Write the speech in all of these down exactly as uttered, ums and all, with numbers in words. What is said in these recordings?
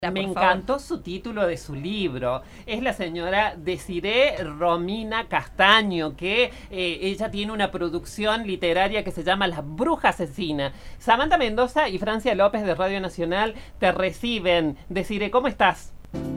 Me encantó su título de su libro. Es la señora Desiree Romina Castaño, que eh, ella tiene una producción literaria que se llama Las Brujas Asesinas. Samantha Mendoza y Francia López de Radio Nacional te reciben. Desiree, ¿cómo estás?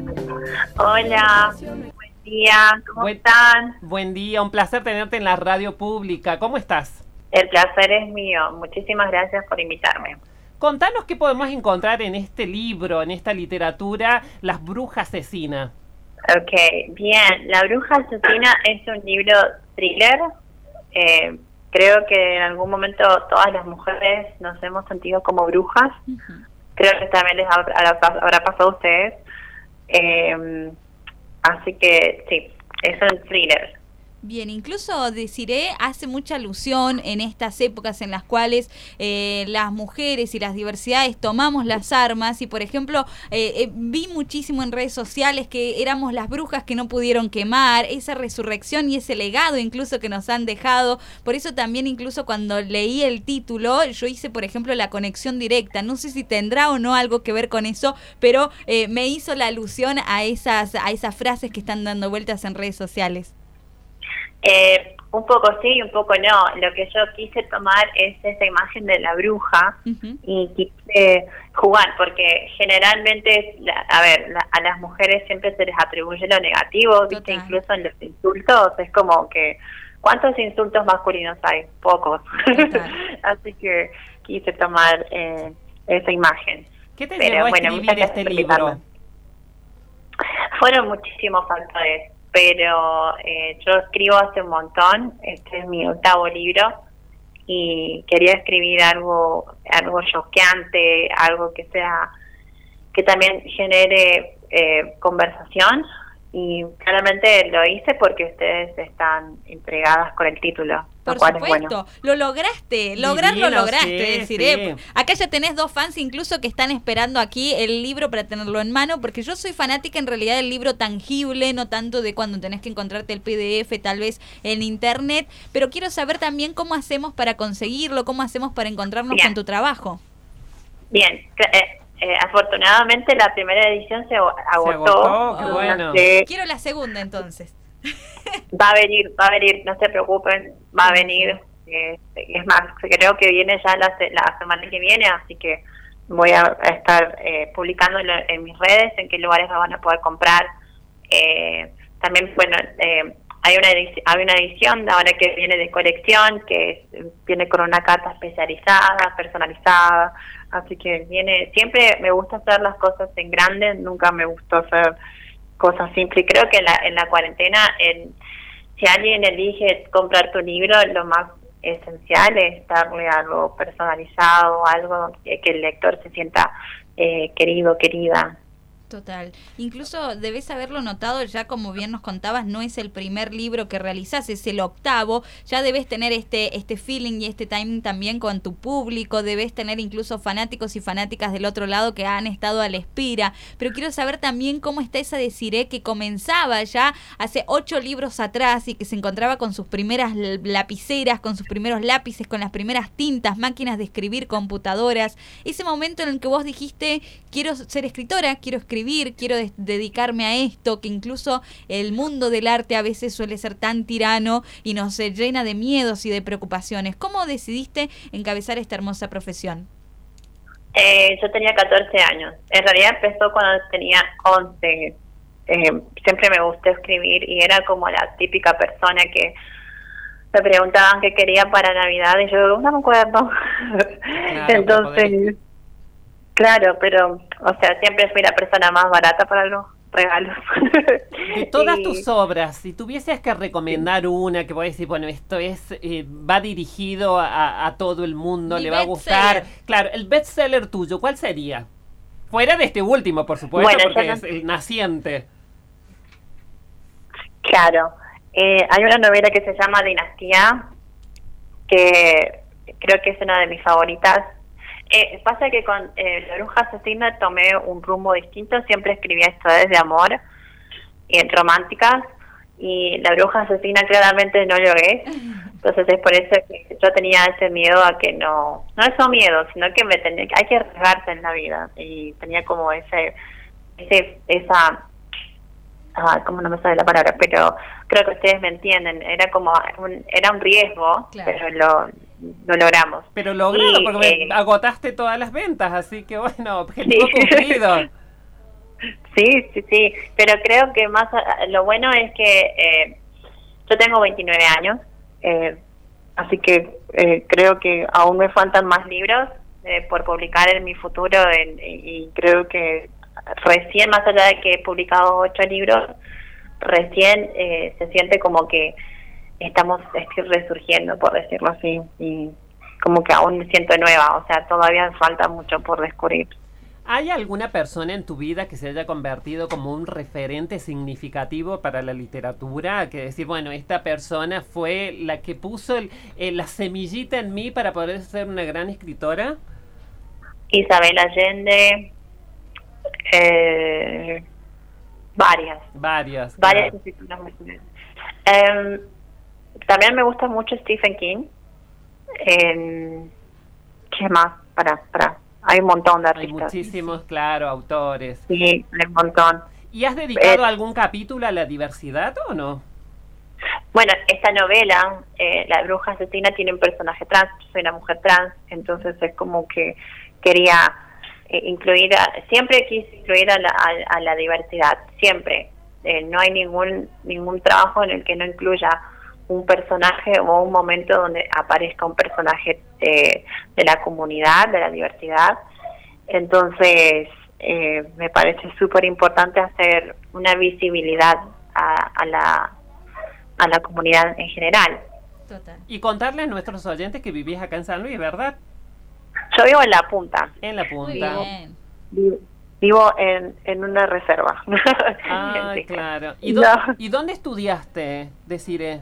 Hola, buen día, ¿cómo buen, están? Buen día, un placer tenerte en la radio pública. ¿Cómo estás? El placer es mío. Muchísimas gracias por invitarme. Contanos qué podemos encontrar en este libro, en esta literatura, Las Brujas Asesinas. Ok, bien. La Bruja Asesina es un libro thriller. Eh, creo que en algún momento todas las mujeres nos hemos sentido como brujas. Uh-huh. Creo que también les habrá, habrá pasado a ustedes. Eh, así que sí, es un thriller. Bien, incluso Desiree hace mucha alusión en estas épocas en las cuales eh, las mujeres y las diversidades tomamos las armas y, por ejemplo, eh, eh, vi muchísimo en redes sociales que éramos las brujas que no pudieron quemar, esa resurrección y ese legado incluso que nos han dejado. Por eso también incluso cuando leí el título, yo hice, por ejemplo, la conexión directa. No sé si tendrá o no algo que ver con eso, pero eh, me hizo la alusión a esas, a esas frases que están dando vueltas en redes sociales. Eh, un poco sí y un poco no. Lo que yo quise tomar es esa imagen de la bruja. Uh-huh. Y quise jugar, porque generalmente, la, a ver, la, a las mujeres siempre se les atribuye lo negativo, ¿viste? Incluso en los insultos, es como que, ¿cuántos insultos masculinos hay? Pocos. Así que quise tomar eh, esa imagen. ¿Qué te Pero, llevó a bueno, escribir este libro? Fueron muchísimos factores. Pero eh, yo escribo hace un montón, este es mi octavo libro, y quería escribir algo algo choqueante, algo que sea, que también genere eh, conversación, y claramente lo hice porque ustedes están intrigadas con el título. Por supuesto, bueno. Lo lograste, lograrlo Divino, lograste, sí, Desiree. Sí. Acá ya tenés dos fans incluso que están esperando aquí el libro para tenerlo en mano, porque yo soy fanática en realidad del libro tangible, no tanto de cuando tenés que encontrarte el P D F tal vez en internet, pero quiero saber también cómo hacemos para conseguirlo, cómo hacemos para encontrarnos Bien. con tu trabajo. Bien, eh, eh, afortunadamente la primera edición se agotó. Se agotó, qué bueno. Sé. Quiero la segunda entonces. Va a venir, va a venir, no se preocupen, va a venir. Eh, es más, creo que viene ya la, la semana que viene, así que voy a estar eh, publicándolo en mis redes, en qué lugares lo van a poder comprar. Eh, también, bueno, eh, hay una edición, hay una edición ahora que viene de colección, que viene con una carta especializada, personalizada, así que viene, siempre me gusta hacer las cosas en grande, nunca me gustó hacer cosas simples. Y creo que en la, en la cuarentena, en, si alguien elige comprar tu libro, lo más esencial es darle algo personalizado, algo que, que el lector se sienta eh, querido, querida. Total. Incluso debes haberlo notado, ya como bien nos contabas, no es el primer libro que realizás, es el octavo. Ya debes tener este este feeling y este timing también con tu público, debes tener incluso fanáticos y fanáticas del otro lado que han estado a la espera. Pero quiero saber también cómo está esa Desiree que comenzaba ya hace ocho libros atrás y que se encontraba con sus primeras lapiceras, con sus primeros lápices, con las primeras tintas, máquinas de escribir, computadoras. Ese momento en el que vos dijiste, quiero ser escritora, quiero escribir, quiero de- dedicarme a esto, que incluso el mundo del arte a veces suele ser tan tirano y nos eh, llena de miedos y de preocupaciones. ¿Cómo decidiste encabezar esta hermosa profesión? Eh, yo tenía catorce años. En realidad empezó cuando tenía once. Eh, siempre me gustó escribir y era como la típica persona que me preguntaban qué quería para Navidad y yo no me acuerdo. Claro, Entonces... Claro, pero, o sea, siempre fui la persona más barata para los regalos. De todas y... tus obras, si tuvieses que recomendar una que vos decís, bueno, esto es eh, va dirigido a, a todo el mundo, Mi le va a gustar. bestseller. Claro, el bestseller tuyo, ¿cuál sería? Fuera de este último, por supuesto, Bueno, porque no... es el naciente. Claro. Eh, hay una novela que se llama Dinastía, que creo que es una de mis favoritas. Eh, pasa que con eh, La Bruja Asesina tomé un rumbo distinto, siempre escribía historias de amor y románticas, y La Bruja Asesina claramente no lo es, entonces es por eso que yo tenía ese miedo a que no, no es un miedo, sino que me tenía, hay que arriesgarse en la vida, y tenía como ese ese, esa, ah, ¿cómo no me sale la palabra? Pero creo que ustedes me entienden, era como un, era un riesgo, claro. pero lo, lo logramos. Pero logrado, y, porque eh, agotaste todas las ventas, así que bueno, objetivo sí. cumplido. Sí, sí, sí, pero creo que más, lo bueno es que eh, yo tengo veintinueve años, eh, así que eh, creo que aún me faltan más libros eh, por publicar en mi futuro en, y, y creo que recién, más allá de que he publicado ocho libros, recién eh, se siente como que estamos estoy resurgiendo, por decirlo así, y como que aún me siento nueva, o sea, todavía falta mucho por descubrir. ¿Hay alguna persona en tu vida que se haya convertido como un referente significativo para la literatura? Que decir, bueno, esta persona fue la que puso el, el, la semillita en mí para poder ser una gran escritora. Isabel Allende, eh, varias. Varias. Varias claro. escrituras musicales. Eh, también me gusta mucho Stephen King. Eh, ¿Qué más? Para, para. Hay un montón de artistas. Hay muchísimos, claro, autores. Sí, hay un montón. ¿Y has dedicado eh, algún capítulo a la diversidad o no? Bueno, esta novela, eh, La bruja asesina, tiene un personaje trans, soy una mujer trans, entonces es como que quería eh, incluir, a, siempre quise incluir a la, a, a la diversidad, siempre. Eh, no hay ningún ningún trabajo en el que no incluya un personaje o un momento donde aparezca un personaje eh, de la comunidad, de la diversidad. Entonces, eh, me parece súper importante hacer una visibilidad a, a la a la comunidad en general. Total. Y contarle a nuestros oyentes que vivís acá en San Luis, ¿verdad? Yo vivo en La Punta. En La Punta. Muy bien. Vivo, vivo en, en una reserva. Ah, claro. ¿Y, no. dó- ¿Y dónde estudiaste, Desiree?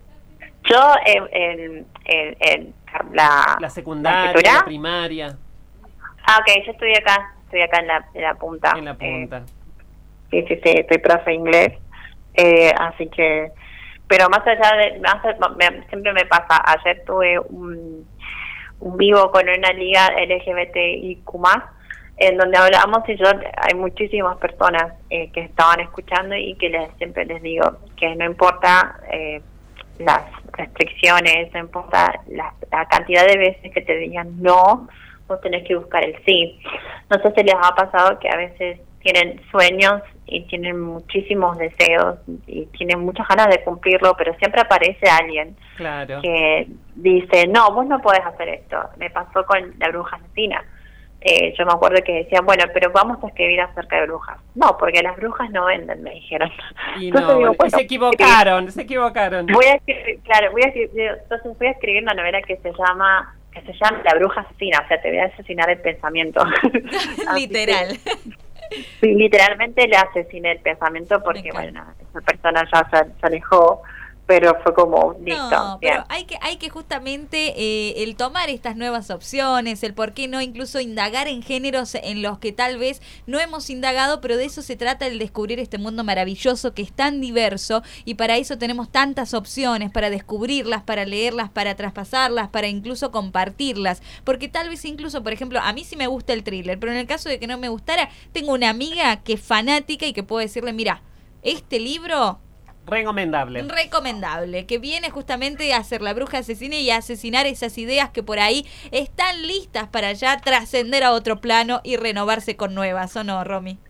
Yo en, en, en, en la, La secundaria, la, la primaria. Ah, ok, yo estoy acá, estoy acá en la, en la punta. En la punta. Eh, sí, sí, sí, estoy profe inglés, eh, así que, pero más allá de, más, me, siempre me pasa, ayer tuve un, un vivo con una liga L G B T I Q más, en donde hablábamos y yo, hay muchísimas personas eh, que estaban escuchando y que les siempre les digo que no importa eh, las restricciones, no importa la, la cantidad de veces que te digan no, vos tenés que buscar el sí. No sé si les ha pasado que a veces tienen sueños y tienen muchísimos deseos y tienen muchas ganas de cumplirlo, pero siempre aparece alguien Claro. que dice, no, vos no podés hacer esto. Me pasó con La bruja asesina. Eh, yo me acuerdo que decía, bueno, pero vamos a escribir acerca de brujas. No, porque las brujas no venden, me dijeron. Y Entonces no, digo, y bueno, se equivocaron, se equivocaron. Voy a escribir, claro, voy a escribir, entonces voy a escribir una novela que se llama que se llama La bruja asesina, o sea, te voy a asesinar el pensamiento. Literal. Que, sí, literalmente le asesiné el pensamiento porque, bueno, esa persona ya se, se alejó, pero fue como, listo. No, bien. pero hay que, hay que justamente eh, el tomar estas nuevas opciones, el por qué no incluso indagar en géneros en los que tal vez no hemos indagado, pero de eso se trata, el descubrir este mundo maravilloso que es tan diverso, y para eso tenemos tantas opciones, para descubrirlas, para leerlas, para traspasarlas, para incluso compartirlas, porque tal vez incluso, por ejemplo, a mí sí me gusta el thriller, pero en el caso de que no me gustara, tengo una amiga que es fanática y que puedo decirle, mira, este libro... Recomendable. Recomendable, que viene justamente a hacer La bruja asesina y a asesinar esas ideas que por ahí están listas para ya trascender a otro plano y renovarse con nuevas, ¿o no, Romy?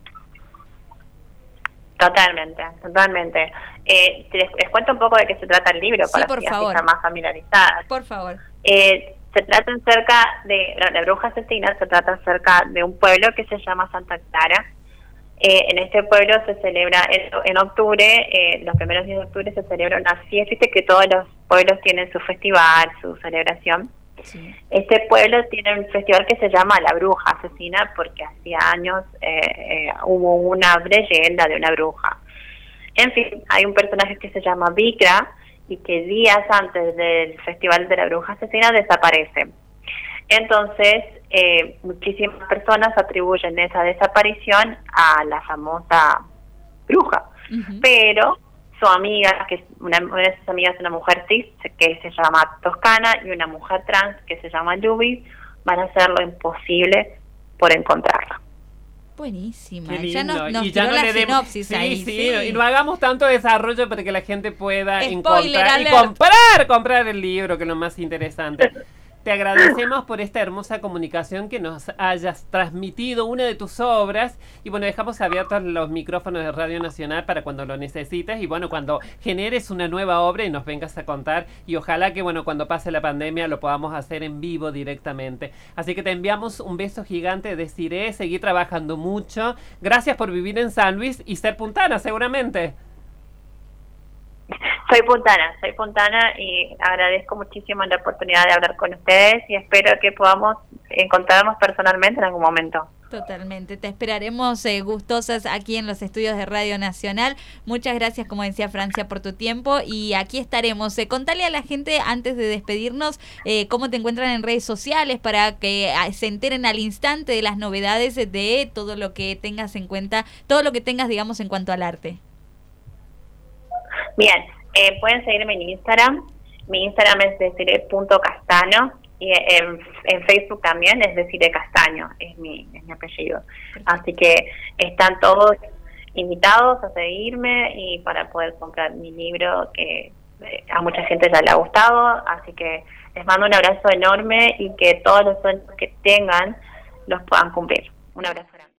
Totalmente, totalmente. Eh, les, les cuento un poco de qué se trata el libro Sí, para por que favor. estén más familiarizadas. Por favor. Eh, se trata acerca de, la, la bruja asesina se trata acerca de un pueblo que se llama Santa Clara. Eh, en este pueblo se celebra en, en octubre, eh, los primeros días de octubre se celebra una fiesta, viste que todos los pueblos tienen su festival, su celebración. Sí. Este pueblo tiene un festival que se llama La Bruja Asesina porque hacía años eh, eh, hubo una leyenda de una bruja. En fin, hay un personaje que se llama Vikra y que días antes del festival de la Bruja Asesina desaparece. Entonces, eh, muchísimas personas atribuyen esa desaparición a la famosa bruja, Uh-huh. pero su amiga, que es una, una de sus amigas es una mujer cis, que se llama Toscana, y una mujer trans, que se llama Yubi, van a hacer lo imposible por encontrarla. Buenísima. Qué Ya lindo. nos, nos y ya tiró no la le demos, sinopsis sí, ahí. sí, Sí, y no hagamos tanto desarrollo para que la gente pueda Spoiler encontrar y alert. comprar, comprar el libro, que es lo más interesante. Te agradecemos por esta hermosa comunicación que nos hayas transmitido una de tus obras y bueno, dejamos abiertos los micrófonos de Radio Nacional para cuando lo necesites y bueno, cuando generes una nueva obra y nos vengas a contar y ojalá que bueno, cuando pase la pandemia lo podamos hacer en vivo directamente. Así que te enviamos un beso gigante, Desiree, seguí trabajando mucho. Gracias por vivir en San Luis y ser puntana seguramente. Soy puntana, soy puntana y agradezco muchísimo la oportunidad de hablar con ustedes y espero que podamos encontrarnos personalmente en algún momento. Totalmente, te esperaremos eh, gustosas aquí en los estudios de Radio Nacional. Muchas gracias, como decía Francia, por tu tiempo y aquí estaremos. Eh, contale a la gente antes de despedirnos eh, cómo te encuentran en redes sociales para que eh, se enteren al instante de las novedades de todo lo que tengas en cuenta, todo lo que tengas, digamos, en cuanto al arte. Bien, eh, pueden seguirme en Instagram. Mi Instagram es desire punto castano y en, en Facebook también es Desire Castaño, es mi, es mi apellido. Así que están todos invitados a seguirme y para poder comprar mi libro que eh, a mucha gente ya le ha gustado. Así que les mando un abrazo enorme y que todos los sueños que tengan los puedan cumplir. Un abrazo.